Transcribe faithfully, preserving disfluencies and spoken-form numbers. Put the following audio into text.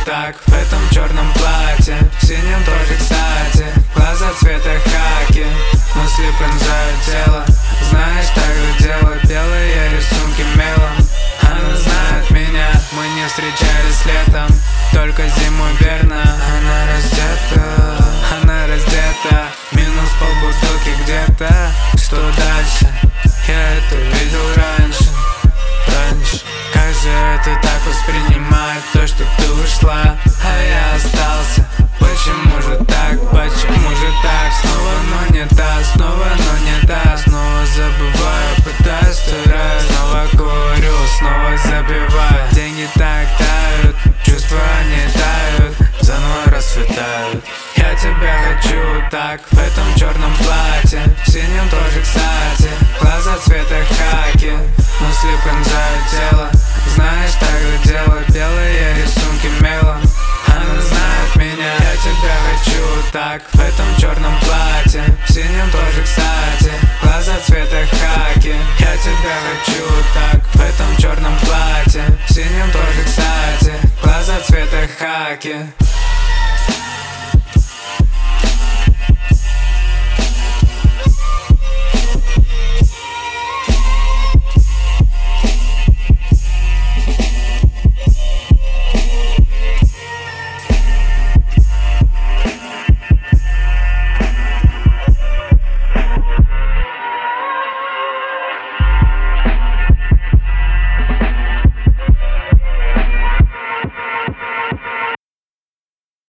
так в этом черном платье, в синем тоже, кстати. Глаза цвета хаки, мысли пронзают тело. Знаешь, так же дело, белые рисунки мелом. Она знает меня, мы не встречались летом, только зимой верно. Она раздета, она раздета, минус полбутылки где-то. Что дальше? Я это видел раньше, раньше. Как же это так воспринимать то, что ты ушла, а я остался? Почему же так, почему же так? Снова, но не та, снова, но не та. Снова забываю, пытаюсь второй раз. Снова курю, снова забиваю. Деньги так тают, чувства не тают, заново расцветают. Я тебя хочу так в этом черном платье, в синем тоже, кстати. Глаза цвета хаки, мысли пронзают тело. Знаешь, так же дело, белые рисунки мелом. Она знает меня, я тебя хочу так в этом черном платье, в синем тоже, кстати. Глаза цвета хаки, я тебя хочу так в этом черном платье, в синем тоже, кстати. Глаза цвета хаки.